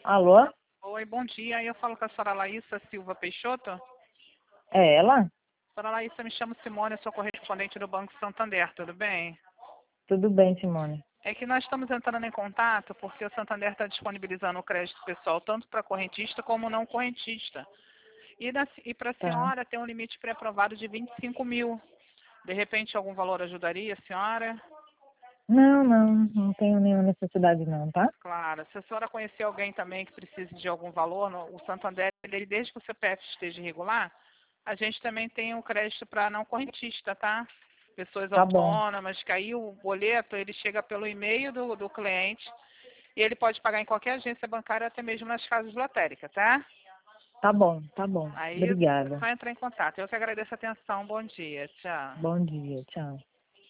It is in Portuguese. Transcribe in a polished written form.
Alô? Oi, bom dia. Eu falo com a senhora Laísa Silva Peixoto. É ela? Senhora Laísa, me chamo Simone, eu sou correspondente do Banco Santander, tudo bem? Tudo bem, Simone? É que nós estamos entrando em contato porque o Santander está disponibilizando o crédito pessoal tanto para correntista como não correntista. E para a Tá. senhora tem um limite pré-aprovado de 25 mil. De repente, algum valor ajudaria a senhora? Não tenho nenhuma necessidade não, tá? Claro. Se a senhora conhecer alguém também que precise de algum valor, o Santander, desde que o CPF esteja irregular, a gente também tem um crédito para não correntista, tá? Pessoas Tá bom, autônomas, que aí o boleto ele chega pelo e-mail do cliente e ele pode pagar em qualquer agência bancária, até mesmo nas casas lotéricas, tá? tá bom. Aí é Obrigada. só entrar em contato. Eu que agradeço a atenção. Bom dia. Tchau. Bom dia, tchau.